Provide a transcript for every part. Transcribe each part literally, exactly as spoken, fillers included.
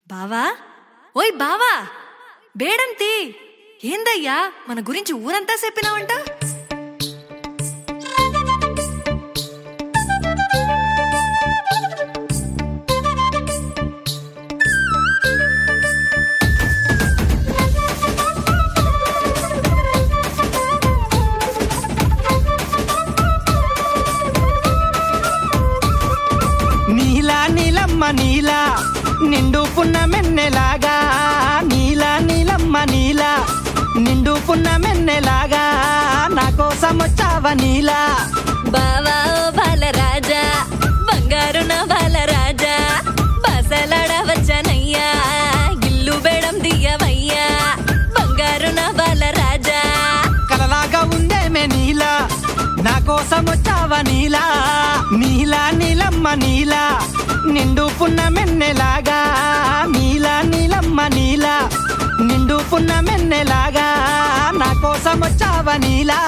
బావా, ఓయ్ బావా, బేడంతి ఏందయ్యా మన గురించి ఊరంతా చెప్పినావంట? నీలా నీలమ్మ నీలా నిండు పున్నమెన్నెలాగా, నీలా నీలమ్మ నీలా నిండు పున్నమెన్నెలాగా, నా కోసం వచ్చావా నీలా. బావా ఓ బాలరాజా, బంగారు నా బాలరాజా, బాసలాడ వచ్చనయ్యా, ఇల్లు బేడం దియ్యవయ్యా, బంగారు నా బాలరాజా. కలలాగా ఉందేమే నీలా, నా కోసం వచ్చావా నీలా. నీలా నీలమ్మ నీలా నిండు పున్నమెన్నెలాగా, నీలా నీలమ్మ నీలా నిండు పున్నమెన్నెలాగా, నా కోసం వచ్చావా నీలా.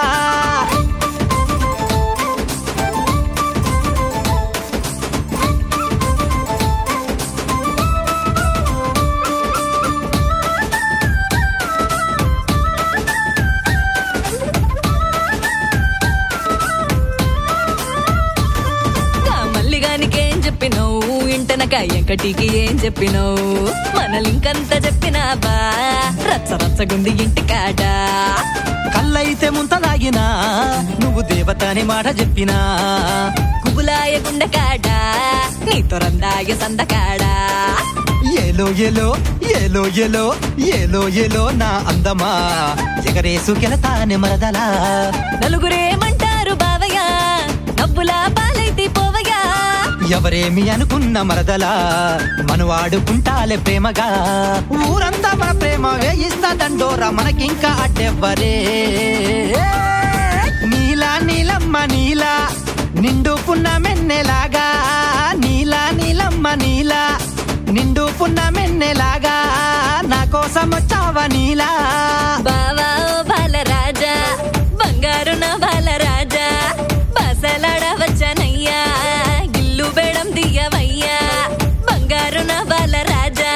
మల్లిగానికేం చెప్పినవు, ఇంటనక ఎంకటికి ఏం చెప్పినవు, మనలింకంత చెప్పినాబా, రచ్చ రచ్చగుంది ఇంటి కాడ. కళ్ళైతే ముంతలాగినా నువ్వు దేవతని మాట చెప్పినా, కుబులాయ గుండె కాడ నీతో రందాయ సందకాడ. ఏలో ఏలో ఏలో ఏలో ఏలో ఏలో నా అందమా, ఎగరేసుకెళతానే మరదలా. నలుగురేమంటారు బావయ్య, నవ్వులా పాలైతే పోవయ్యా. ఎవరేమి అనుకున్న మరదలా, మనవాడుకుంటాలే ప్రేమగా. ఊరంతా మన ప్రేమ వేయిస్తా దండోరా, మనకింకా అడ్డెవ్వరే. నీలా నీలమ్మ నీలా నిండు పున్నమెన్నెలాగా, నీలా నీలమ్మ నీలా నిండు పున్నమెన్నెలాగా, నా కోసం వచ్చావా నీలా. బావా ఓ బాలరాజా, బంగారు నా బాలరాజా, బాసలాడ వచ్చనయ్యా, ఇల్లు బేడం దియ్యవయ్యా, బంగారు నా బాలరాజా.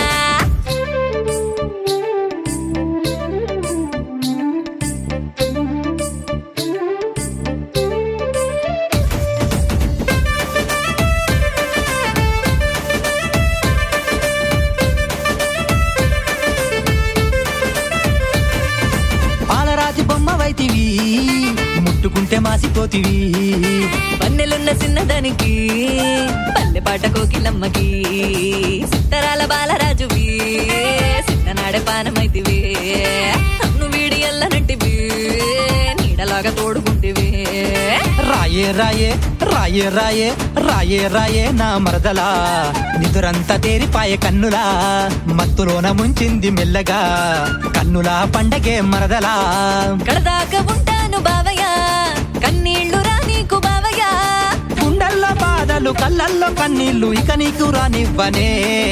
పాలరాతి బొమ్మవైతివి, ముట్టుకుంటే మాసిపోతివి. పన్నెలున్న చిన్నదానికి పల్లె పాట కోకిలమ్మకి, సిత్తరాల బాలరాజువి సిన్ననాడే పానమైతివి, నన్ను వీడి ఎల్లనంటివి నీడలాగా తోడుకుంటివి. రాయే రాయే రాయే రాయే రాయే రాయే నా మరదలా, నిదురంతా తేరిపాయే కన్నులా, మత్తులోన ముంచింది మెల్లగా, కన్నులా పండగే మరదలా. కడదాకా ఉంటాను బావయ్య, కన్నీళ్లు రా నీకు బావయ్య. గుండెల్లో బాధలు కళ్ళల్లో కన్నీళ్లు, ఇక నీకు రానివ్వనే.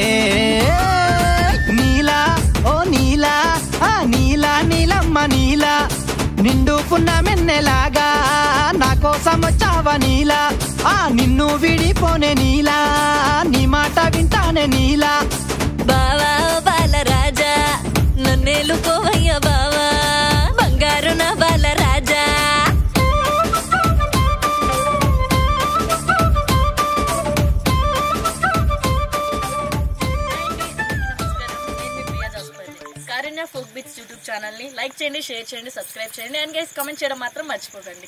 నీలా ఓ నీలా, ఆ నీలా నీలమ్మ నీలా నిండు పున్నమెన్నెలాగా, నా కోసం వచ్చావా నీలా. ఆ నిన్ను విడిపోనే నీలా, నీ మాట వింటానే నీలా. బావా ఓ బాలరాజా, నన్నేలుకోవయ్య బావా, బంగారు నా బాలరాజా. Karunya folk beats YouTube channel ని లైక్ చేయండి, షేర్ చేయండి, సబ్స్క్రైబ్ చేయండి, అండ్ గైస్ కామెంట్ చేయడం మాత్రం మర్చిపోకండి.